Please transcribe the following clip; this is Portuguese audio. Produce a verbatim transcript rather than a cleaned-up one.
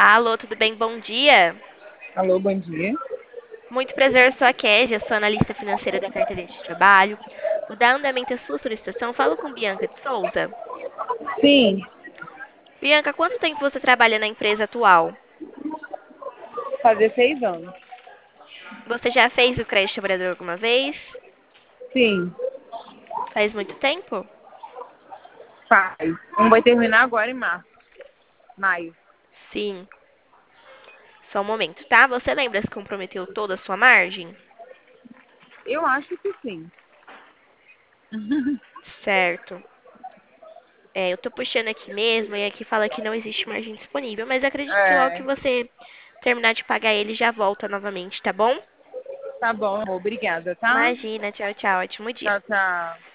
Alô, tudo bem? Bom dia. Alô, bom dia. Muito prazer, eu sou a Kézia, sou analista financeira da carteira de trabalho. Vou dar andamento à sua solicitação. Falo com Bianca de Souza. Sim, Bianca, quanto tempo você trabalha na empresa atual? fazer seis anos. Você já fez o crédito trabalhador alguma vez? Sim, Faz muito tempo? faz. Um vai terminar agora em março, maio. Sim. Só um momento, tá? Você lembra se comprometeu toda a sua margem? Eu acho que sim. Certo. É, eu tô puxando aqui mesmo e aqui fala que não existe margem disponível, mas acredito que logo que É, você terminar de pagar ele já volta novamente, tá bom? tá bom, obrigada, tá? Imagina, tchau, tchau, ótimo dia. Tchau, tchau.